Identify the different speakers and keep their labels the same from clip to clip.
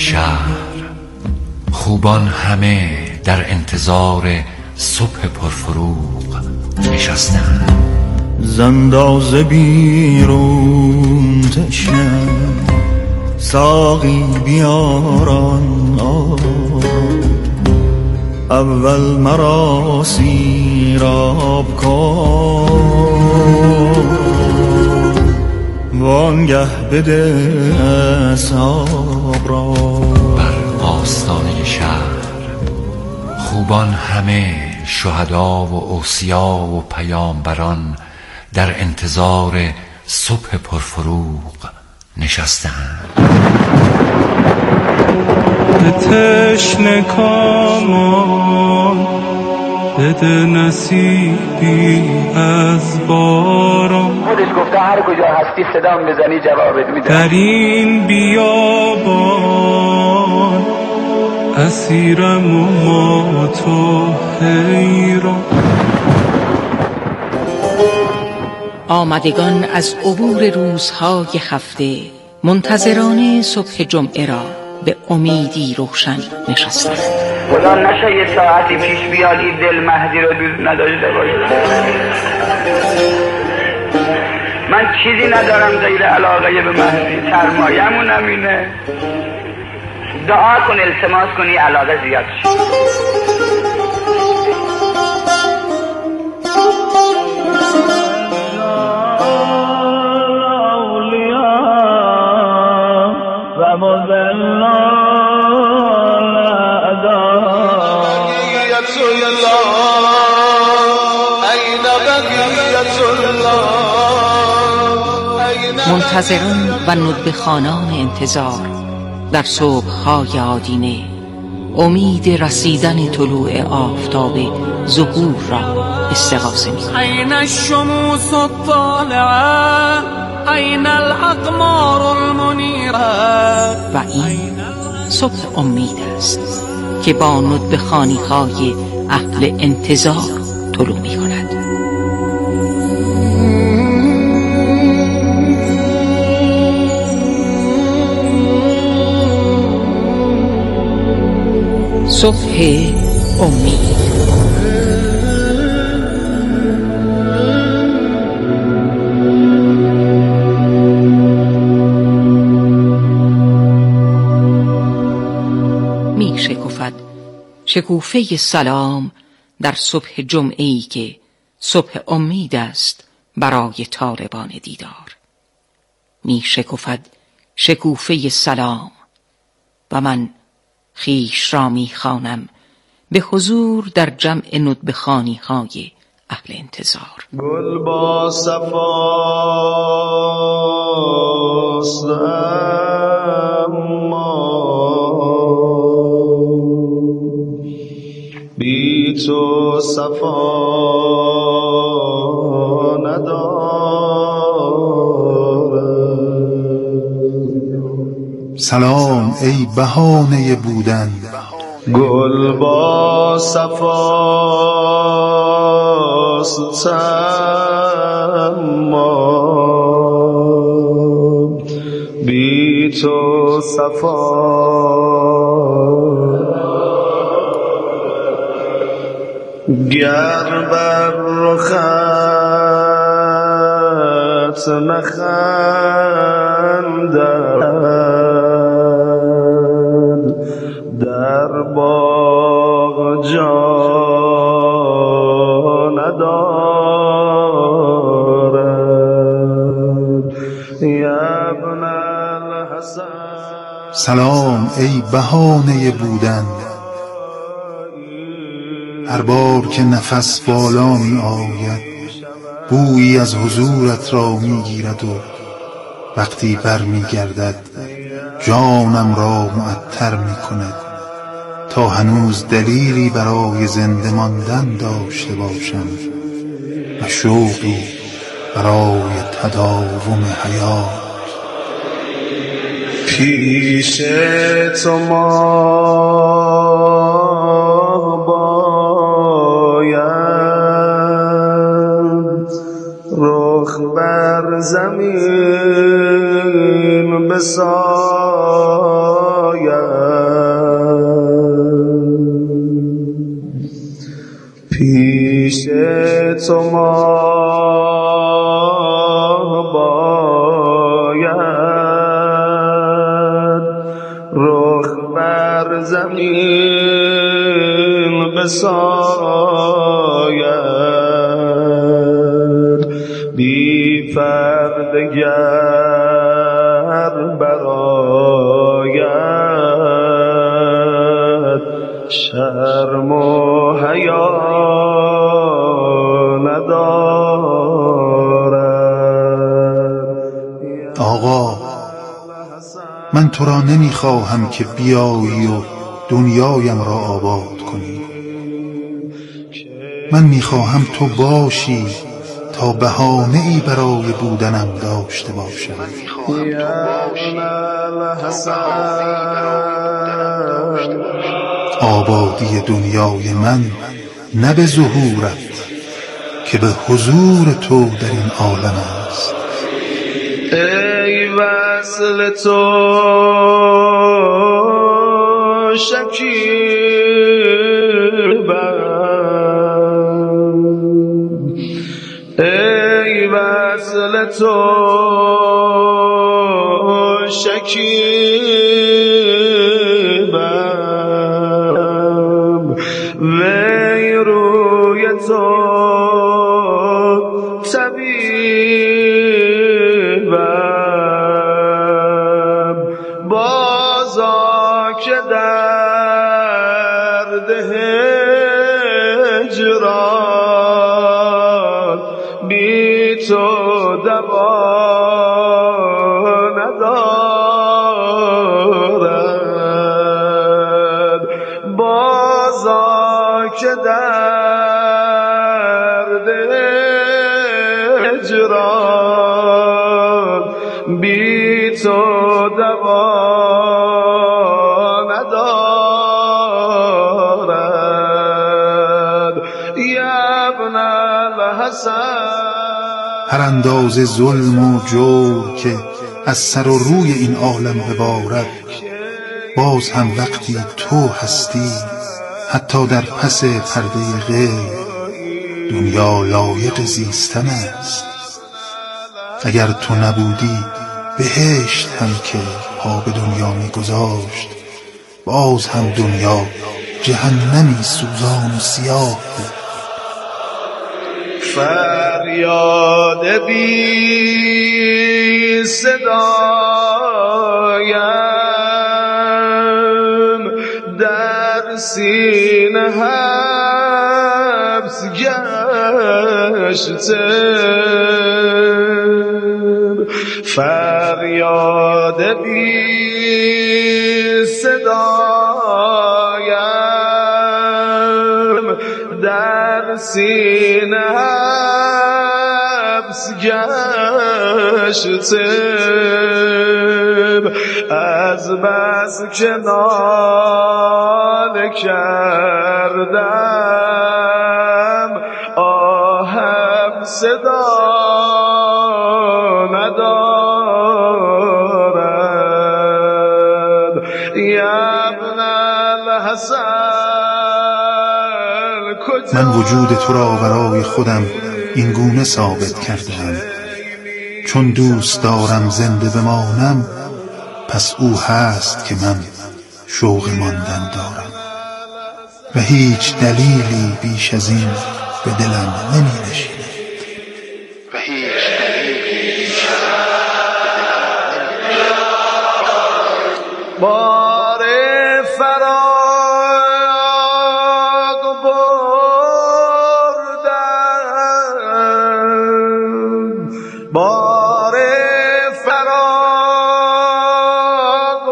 Speaker 1: شهر خوبان همه در انتظار صبح پرفروغ نشستند.
Speaker 2: زنداز بیرون تشنه ساقی بیاران اول مرا سیراب کن وانگه بده اصحاب را.
Speaker 1: بر آستانه شهر خوبان همه شهدا و اوصیا و پیامبران در انتظار صبح پرفروغ نشستند.
Speaker 3: به تشنه کامان بده نصیبی از باران.
Speaker 4: خودش گفته هر کجا هستی صدام بزنی جوابت میده.
Speaker 3: در این بیابان اسیرم و ما تو حیران.
Speaker 5: آمدگان از عبور روزهای هفته منتظران صبح جمعه را به امیدی روشن نشستند.
Speaker 4: خدا نشه یه ساعتی پیش بیاد این دل مهدی رو دوست نداشته باشه. من چیزی ندارم غیر علاقه به مهدی، سرمایه‌مون همینه. دعا کن التماس کنی علاقه زیاد شه.
Speaker 5: منتظران و ندبخانان انتظار در صبح‌های آدینه امید رسیدن طلوع آفتاب ظهور را استغاثه می‌کنند.
Speaker 3: عین الشموس الطالعه عین الاقمار المنیره.
Speaker 5: و این صبح امید است که با ندبخانی‌های اهل انتظار طلوع می‌کند. صبح امید. می شکفد شکوفه سلام در صبح جمعه‌ای که صبح امید است برای طالبان دیدار. می شکفد شکوفه سلام و من خویش را می خوانم به حضور در جمع ندبخانی های اهل انتظار.
Speaker 2: گل با صفاست اما بی تو صفا ندارد.
Speaker 6: سلام ای بهانه بودن.
Speaker 2: گل با صفاست اما بی تو صفا. گر بر رخت نخندد در باغ جا ندارد. ابن الحسن.
Speaker 6: سلام ای بهانه بودن. هر بار که نفس بالا می آید بویی از حضورت را می گیرد و وقتی بر می گردد جانم را معطر می کند تا هنوز دلیلی برای زنده ماندن داشته باشم و شوقی برای تداوم حیات.
Speaker 2: پیش تو ما باید رخ بر زمین بساید پیش تو ما باید رخ بر زمین بساید بی پرده گر برآید شرم و حیا ندارد.
Speaker 6: آقا من تو را نمیخواهم که بیایی و دنیایم را آباد کنی. من میخواهم تو باشی تا بهانه ای برای بودنم داشته باشم. آبادی دنیای من نه به ظهورت که به حضور تو در این عالم است.
Speaker 2: ای وصل تو شکیبم، ای وصل تو شکیبم، وی روی تو طبیبم، بازا که درد هجران بی تو دوا ندارد، بازا که درد هجران بی تو دوا ندارد. یا ابن الحسن،
Speaker 6: هر اندازه ظلم و جور که از سر و روی این عالم ببارد، باز هم وقتی تو هستی حتی در پس پرده غیب، دنیا لایق زیستن است. اگر تو نبودی بهشت هم که پا به دنیا میگذاشت، باز هم دنیا جهنمی سوزان و سیاه بود.
Speaker 2: فریاد بی صدایم در سینه حبس گشته، فریاد بی صدایم در سینه حبس گشته، از بس که ناله کردم آهم صدا ندارد. یا ابن الحسن،
Speaker 6: من وجود تو را برای خودم این گونه ثابت کردم، چون دوست دارم زنده بمانم پس او هست که من شوق ماندن دارم و هیچ دلیلی بیش از این به دلم نمی نشیند.
Speaker 2: بار فراق بردم، بار فراق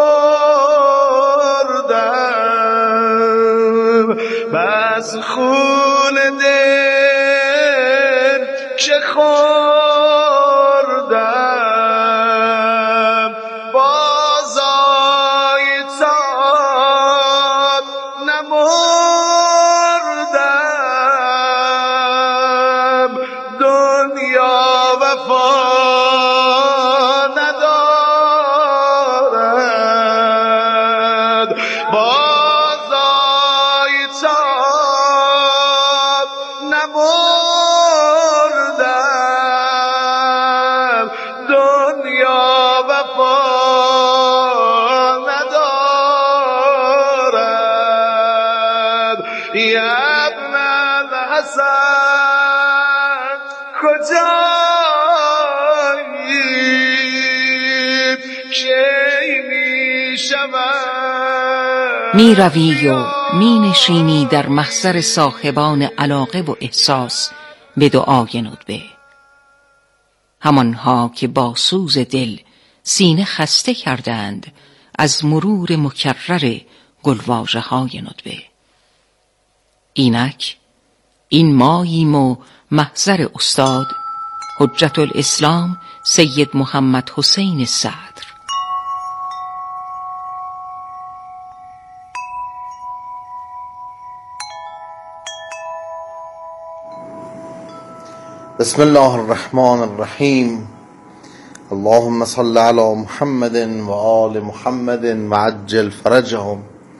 Speaker 2: بردم، بس خون دل که خوردم، بازای تاب نمردم، دنیا وفا ندارد، رسد کجایید کی می شود
Speaker 5: می روی و می نشینی در محضر صاحبان علاقه و احساس به دعای ندبه، همانها که با سوز دل سینه خسته کردند از مرور مکرر گلواژه های ندبه. اینک این ماییم و محضر استاد حجت الاسلام سید محمد حسین صدر.
Speaker 7: بسم الله الرحمن الرحیم. اللهم صل علی محمد و آل محمد و عجل فرجهم.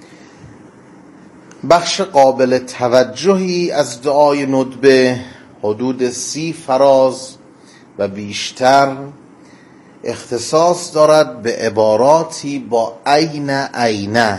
Speaker 7: بخش قابل توجهی از دعای ندبه حدود 30 فراز و بیشتر اختصاص دارد به عباراتی با عین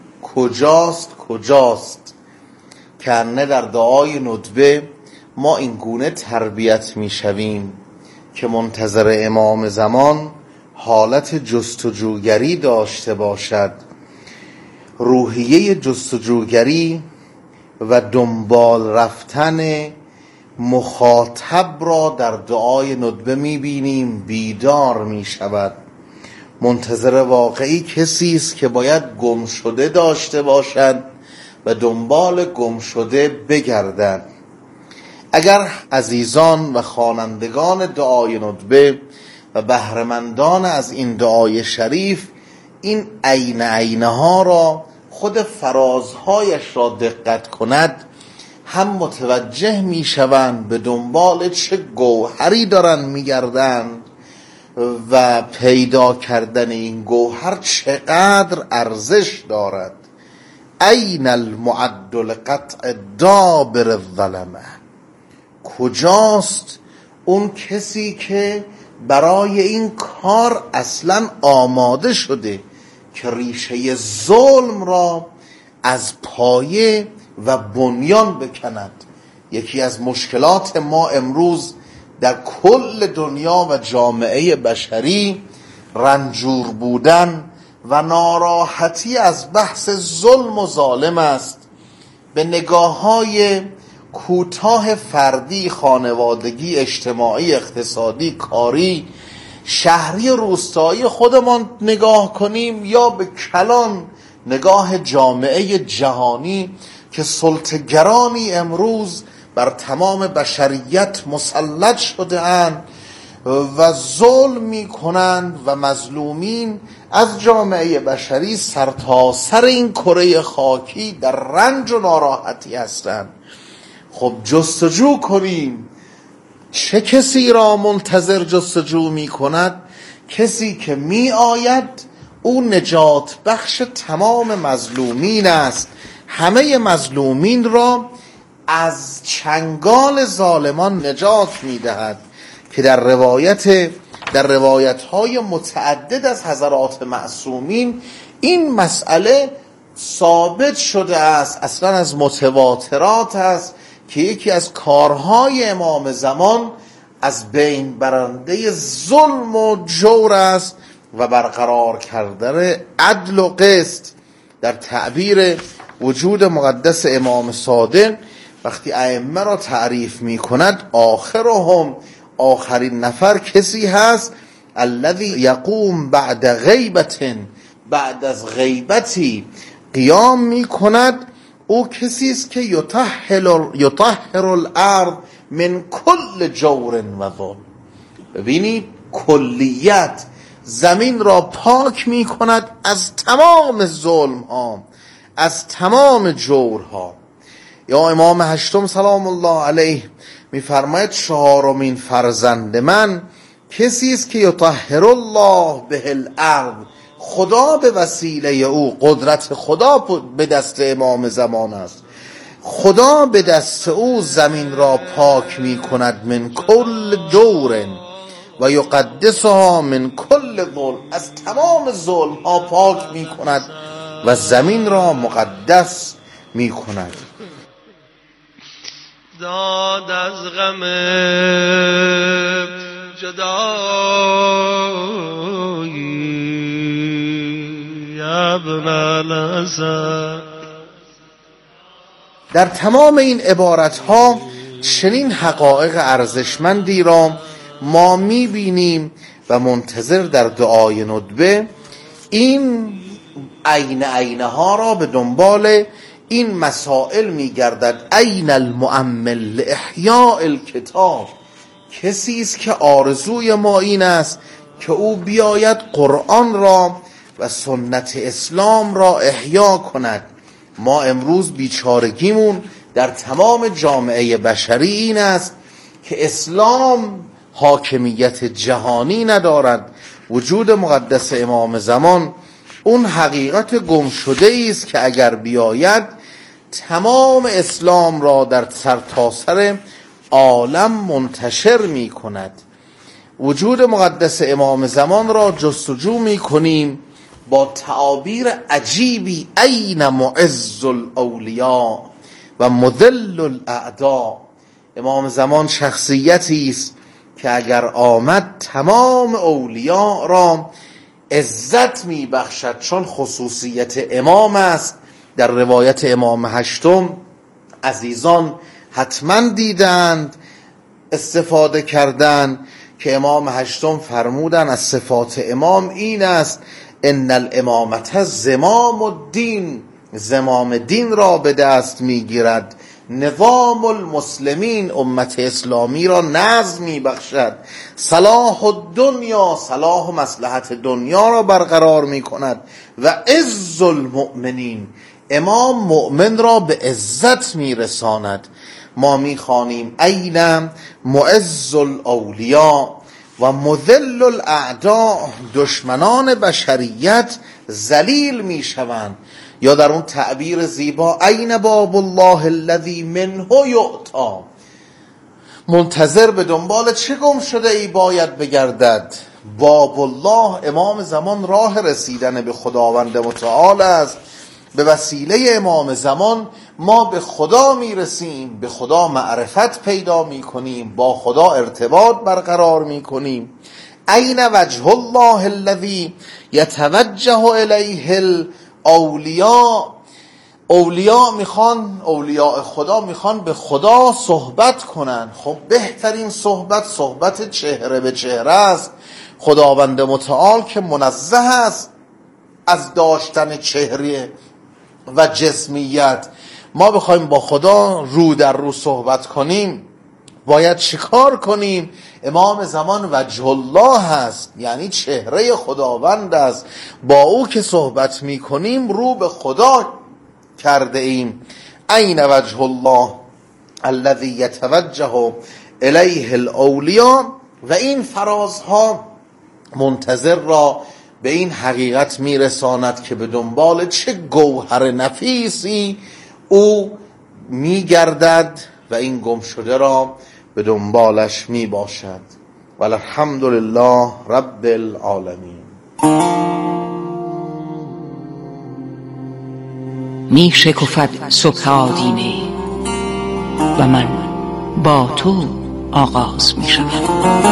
Speaker 7: کجاست کنه در دعای ندبه ما این گونه تربیت می شویم که منتظر امام زمان حالت جستجوگری داشته باشد، روحیه جستجوگری و دنبال رفتن مخاطب را در دعای ندبه می بینیم بیدار می شود. منتظر واقعی کسی است که باید گم شده داشته باشد و دنبال گم شده بگردد. اگر عزیزان و خوانندگان دعای ندبه و بهره‌مندان از این دعای شریف این عینه ها را خود فرازهایش را دقت کند، هم متوجه می شوند به دنبال چه گوهری دارند می گردند و پیدا کردن این گوهر چقدر ارزش دارد. این المعد لقطع دابر الظلمه، کجاست اون کسی که برای این کار اصلا آماده شده که ریشه ظلم را از پایه و بنیان بکند. یکی از مشکلات ما امروز در کل دنیا و جامعه بشری رنجور بودن و ناراحتی از بحث ظلم و ظالم است. به نگاه‌های کوتاه فردی، خانوادگی، اجتماعی، اقتصادی، کاری، شهری، روستایی خودمان نگاه کنیم یا به کلان نگاه جامعه جهانی که سلطه‌گرانی امروز بر تمام بشریت مسلط شده اند و ظلم می کنند و مظلومین از جامعه بشری سرتاسر این کره خاکی در رنج و ناراحتی هستند. خب جستجو کنیم چه کسی را منتظر جستجو می کند؟ کسی که می آید او نجات بخش تمام مظلومین است، همه مظلومین را از چنگال ظالمان نجات می دهد که در روایت های متعدد از حضرات معصومین این مسئله ثابت شده است، اصلا از متواترات است که یکی از کارهای امام زمان از بین برنده ظلم و جور است و برقرار کردن عدل و قسط. در تعبیر وجود مقدس امام صادق وقتی ائمه را تعریف می کند، آخرین نفر کسی هست الذی یقوم بعد غیبت، بعد از غیبتی قیام می کند. او کسی است که یطهر الارض من کل جور و ظلم. ببینید کلیت زمین را پاک می کند از تمام ظلم ها، از تمام جورها. یا امام هشتم سلام الله علیه می فرماید 4مین فرزند من کسی است که یطهر الله به الارض، خدا به وسیله او، قدرت خدا به دست امام زمان است، خدا به دست او زمین را پاک می کند من کل جور و یقدسها من کل ظلم، از تمام ظلم ها پاک می کند و زمین را مقدس می کند.
Speaker 2: داد از غم جدایی ابن الحسن.
Speaker 7: در تمام این عبارتها چنین حقایق ارزشمندی را ما میبینیم و منتظر در دعای ندبه این عینه ها را به دنبال این مسائل میگردد. عین المؤمل لاحیاء الکتاب، کسی است که آرزوی ما این است که او بیاید قرآن را و سنت اسلام را احیا کند. ما امروز بیچارگیمون در تمام جامعه بشری این است که اسلام حاکمیت جهانی ندارد. وجود مقدس امام زمان اون حقیقت گم شده است که اگر بیاید تمام اسلام را در سرتاسر عالم منتشر می کند. وجود مقدس امام زمان را جستجو می کنیم با تعابیر عجیبی. این معز الاولیاء و مذل الاعداء. امام زمان شخصیتی است که اگر آمد تمام اولیاء را عزت می بخشد، چون خصوصیت امام است. در روایت امام هشتم عزیزان حتما دیدند استفاده کردن که امام هشتم فرمودن از صفات امام این است ان الامامت زمام الدین، زمام دین را به دست میگیرد. نظام المسلمین، امت اسلامی را نظم می بخشد. صلاح الدنیا، صلاح و مصلحت دنیا را برقرار می کند. و عز المؤمنین، امام مؤمن را به عزت می رساند. ما می خوانیم این معز الاولیاء و مذل الاعداء، دشمنان بشریت ذلیل می شوند. یا در اون تعبیر زیبا این باب الله الذی منه یعطی، منتظر به دنبال چه گم شده ای باید بگردد. باب الله، امام زمان راه رسیدن به خداوند متعال است. به وسیله امام زمان ما به خدا میرسیم، به خدا معرفت پیدا میکنیم، با خدا ارتباط برقرار میکنیم. این وجه الله الذی یتوجه الیه الاولیاء، اولیاء میخوان، اولیاء خدا میخوان به خدا صحبت کنن. خب بهترین صحبت چهره به چهره است. خداوند متعال که منزه است از داشتن چهره و جسمیت، ما بخوایم با خدا رو در رو صحبت کنیم باید چیکار کنیم؟ امام زمان وجه الله هست، یعنی چهره خداوند است. با او که صحبت می کنیم رو به خدا کرده ایم. این وجه الله الذی یتوجه الیه الاولیاء. و این فرازها منتظر را به این حقیقت می رساند که به دنبال چه گوهر نفیسی او می گردد و این گم شده را به دنبالش می باشد. والحمدلله رب العالمین.
Speaker 5: می شکفد صبح آدینه و من با تو آغاز می شود.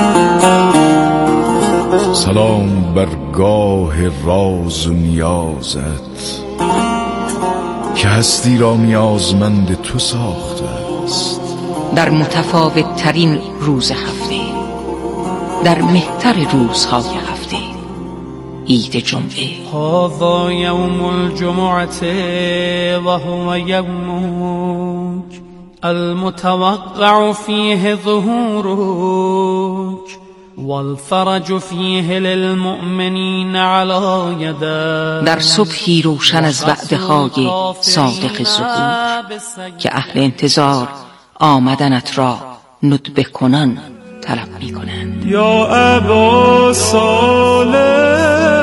Speaker 8: سلام بر گاه راز و نیازت که هستی را نیازمند تو ساخته است.
Speaker 5: در متفاوت ترین روز هفته، در مهتر روزهای هفته، عید جمعه.
Speaker 3: هذا یوم الجمعه و هو یومک المتوقع فیه ظهورک والفرج فیه للمؤمنین علی یدک.
Speaker 5: در صبحی روشن از وعده های صادق ظهور که اهل انتظار آمدنت را ندبه کنان طلب می کنند.
Speaker 3: یا ابا صالح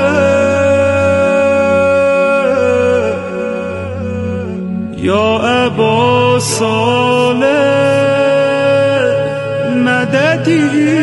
Speaker 3: یا ابا صالح مددی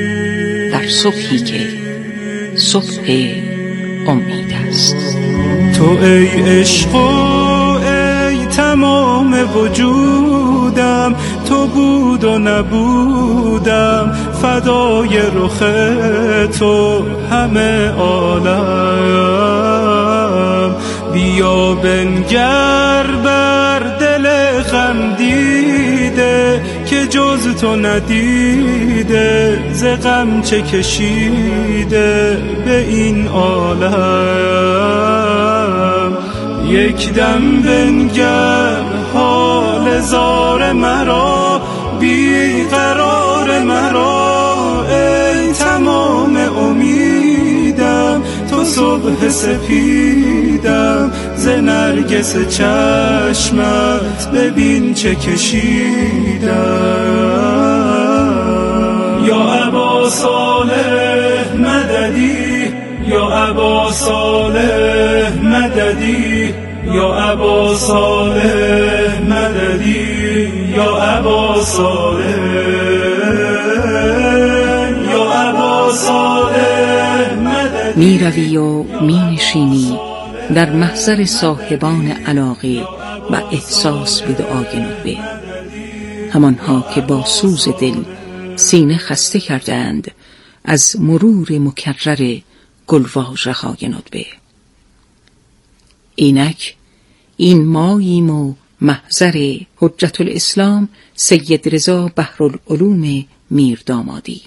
Speaker 5: در صبحی که صبح امید است.
Speaker 3: تو ای عشق و ای تمام وجودم، تو بود و نبودم فدای رخ تو همه عالم. بیا بنگر بر دل غم دیده که جز تو ندیده، ز غم چه کشیده به این عالم. یک دم بنگر حال زار مرا، بی قرار مرا، ای تمام امیدم، تو صبح سپیدم، ز نرگس چشمت ببین چه کشیدم. یا ابا صالح مددی، یا ابا صالح مددی، یا ابا صالح مددی، یا ابا صالح، یا ابا صالح مددی.
Speaker 5: می روی و می نشینی در محضر صاحبان علاقه و احساس به دعای ندبه، همانها که با سوز دل سینه خسته کردند از مرور مکرر گلواژه‌های ندبه. اینک این ماییم و محضر حجت الاسلام سید رضا بحرالعلوم میردامادی.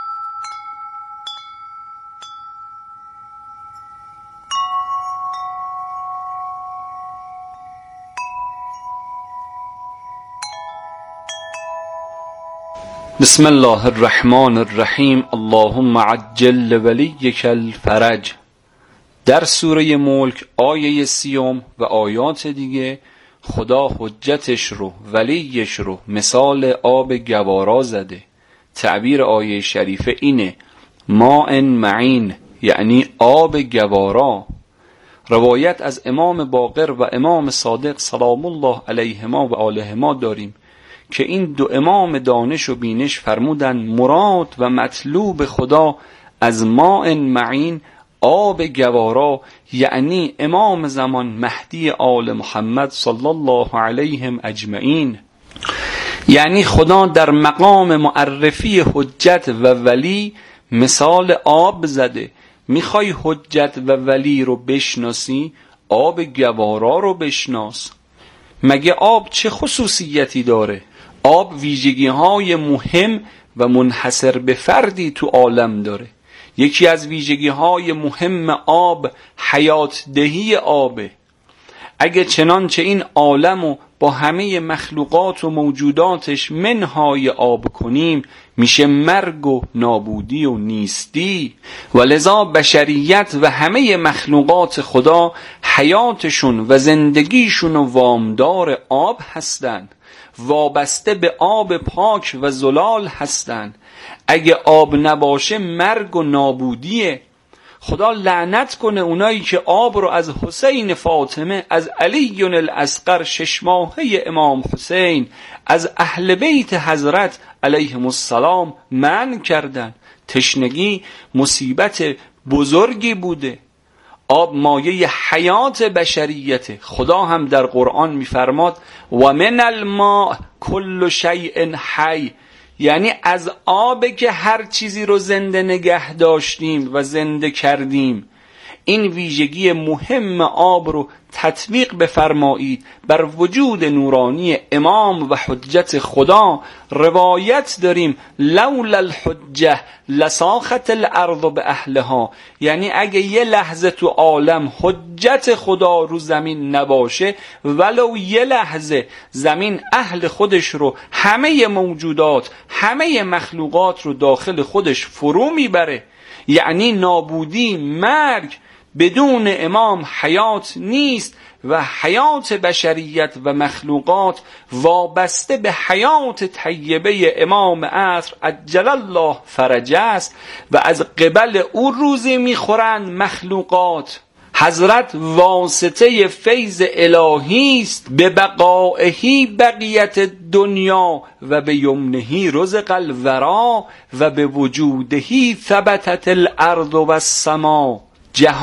Speaker 9: بسم الله الرحمن الرحیم. اللهم عجل ولیک الفرج. در سوره ملک آیه 30 و آیات دیگه خدا حجتش رو، ولیش رو مثال آب گوارا زده. تعبیر آیه شریفه اینه: ماء معین، یعنی آب گوارا. روایت از امام باقر و امام صادق سلام الله علیهما و آلهما داریم که این دو امام دانش و بینش فرمودن مراد و مطلوب خدا از ماء معین، آب گوارا، یعنی امام زمان مهدی آل محمد صلی الله علیهم اجمعین. یعنی خدا در مقام معرفی حجت و ولی مثال آب زده. میخوای حجت و ولی رو بشناسی، آب گوارا رو بشناس. مگه آب چه خصوصیتی داره؟ آب ویژگی‌های مهم و منحصر به فردی تو عالم داره. یکی از ویژگی‌های مهم آب حیات دهی آبه. اگه چنانچه این عالمو با همه مخلوقات و موجوداتش منهای آب کنیم، میشه مرگ و نابودی و نیستی. و لذا بشریت و همه مخلوقات خدا حیاتشون و زندگیشون و وامدار آب هستن، وابسته به آب پاک و زلال هستن. اگه آب نباشه مرگ و نابودیه. خدا لعنت کنه اونایی که آب رو از حسین فاطمه، از علی الاصغر 6 ماهه امام حسین، از اهل بیت حضرت علیهم السلام منع کردن. تشنگی مصیبت بزرگی بوده. آب مایه حیات بشریته. خدا هم در قرآن میفرماد و من الماء کل شیء حی، یعنی از آب که هر چیزی رو زنده نگه داشتیم و زنده کردیم. این ویژگی مهم آب رو تطبیق بفرمایید بر وجود نورانی امام و حجت خدا. روایت داریم لولا الحجه لساخت الارض به اهلها، یعنی اگه یه لحظه تو عالم حجت خدا رو زمین نباشه، ولو یه لحظه زمین اهل خودش رو، همه موجودات، همه مخلوقات رو داخل خودش فرو میبره. یعنی نابودی، مرگ. بدون امام حیات نیست و حیات بشریت و مخلوقات وابسته به حیات طیبه امام عصر عجل الله فرجه است و از قبل او روزی میخورند مخلوقات. حضرت واسطه فیض الهی است، به بقائهی بقیت دنیا و به یمنهی رزق الورا و به وجودهی ثبتت الارض و السما. جهان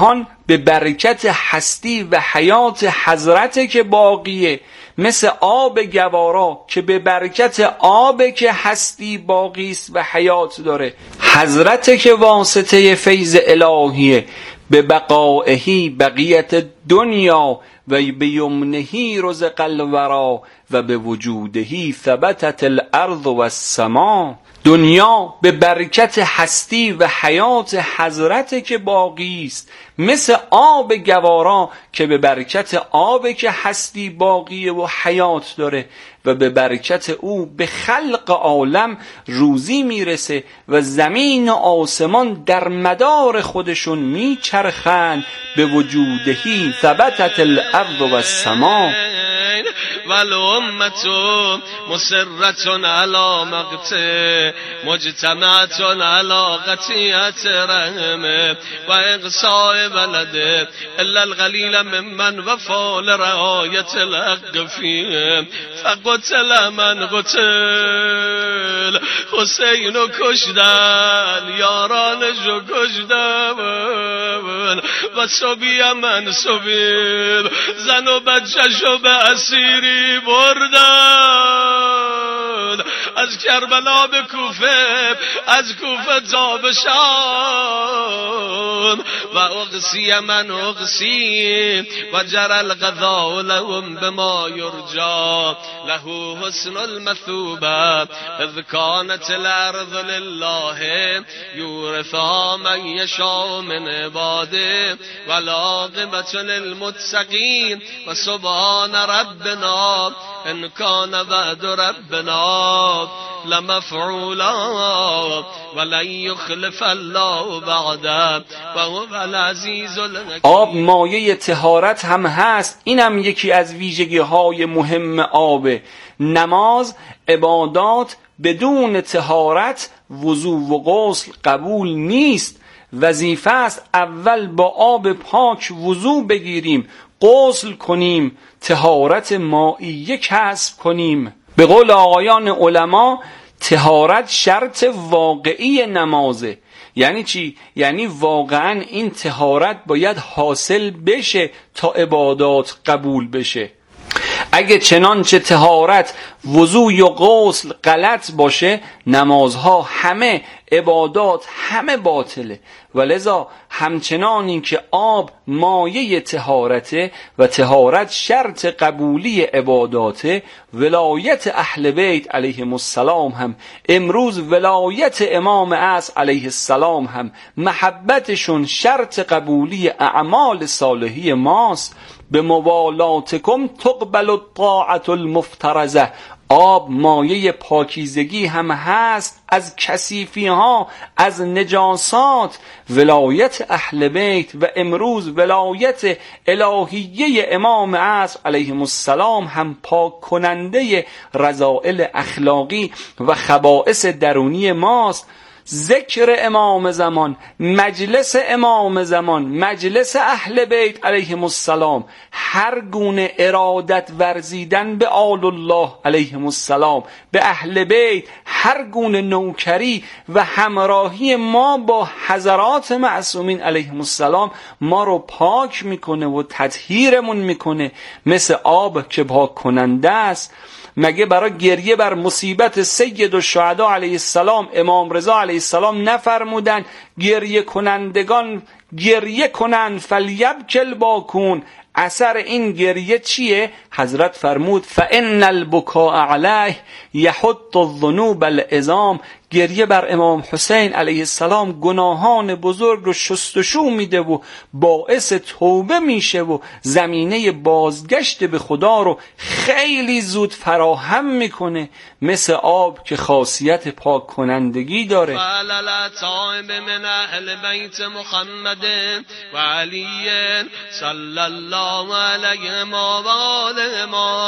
Speaker 9: به برکت هستی و حیات حضرت که باقیه، مثل آب گوارا که به برکت آب که هستی باقی است و حیات داره، حضرت که واسطه فیض الهیه، به بقائهی بقیت دنیا و به یمنهی رزق الورا و به وجودهی ثبتت الارض و السما. دنیا به برکت هستی و حیات حضرت که باقی است، مثل آب گوارا که به برکت آب که هستی باقی و حیات داره و به برکت او به خلق عالم روزی میرسه و زمین و آسمان در مدار خودشون میچرخن. به وجودهی ثبتت الارض و السما.
Speaker 2: والأمة مسرة على مقته مجتمعة على قطيعة رحمه وإقصاء بلده إلا القليل ممن وفى لرعاية الحق فيه فقتل من قتل. حسین و کشتن، یارانشو کشتن و صبی من صبی، زن و بچه‌شو به اسیری بردن. از کربلا به کوفه، از کوفه تا به شام و اقصی من اقصی و جرى القضاء لهم بما یرجا له حسن المثوبه اذ كانت الارض لله یورثها من یشاء من عباده والعاقبة للمتقین و سبحان ربنا ان كان وعد ربنا لمفعولا ولن يخلف الله بعده وهو العزیز الحکیم.
Speaker 9: آب مایه طهارت هم هست. اینم یکی از ویژگی های مهم آبه. نماز، عبادات بدون طهارت، وضو و غسل قبول نیست. وظیفه است اول با آب پاک وضو بگیریم، غسل کنیم، طهارت مائیه کسب کنیم. به قول آقایان علما طهارت شرط واقعی نمازه. یعنی چی؟ یعنی واقعا این طهارت باید حاصل بشه تا عبادات قبول بشه. اگه چنانچه طهارت، وضو یا غسل غلط باشه، نمازها همه، عبادات همه باطله. ولذا همچنان این که آب مایه طهارته و طهارت شرط قبولی عباداته، ولایت اهل بیت علیهم السلام هم، امروز ولایت امام عصر علیه السلام هم، محبتشون شرط قبولی اعمال صالحی ماست. به موالاتکم تقبل الطاعت المفترضه. آب مایه پاکیزگی هم هست از کثیفی ها، از نجاسات. ولایت اهل بیت و امروز ولایت الهیه امام عصر علیهم السلام هم پاک کننده رذائل اخلاقی و خبائث درونی ماست. ذکر امام زمان، مجلس امام زمان، مجلس اهل بیت علیهم السلام، هر گونه ارادت ورزیدن به آل الله علیهم السلام، به اهل بیت، هر گونه نوکری و همراهی ما با حضرات معصومین علیهم السلام ما رو پاک میکنه و تطهیرمون میکنه، مثل آب که پاک کننده است. مگه برای گریه بر مصیبت سید الشهدا علیه السلام امام رضا علیه السلام نفرمودن گریه کنندگان گریه کنند فلیبکی الباکون؟ اثر این گریه چیه؟ حضرت فرمود فان البکاء علیه یحط الذنوب العظام. گریه بر امام حسین علیه السلام گناهان بزرگ رو شستشو میده و باعث توبه میشه و زمینه بازگشت به خدا رو خیلی زود فراهم میکنه، مثل آب که خاصیت پاک کنندگی داره.
Speaker 2: من اهل بیت محمد و علی صلی الله علیه و آله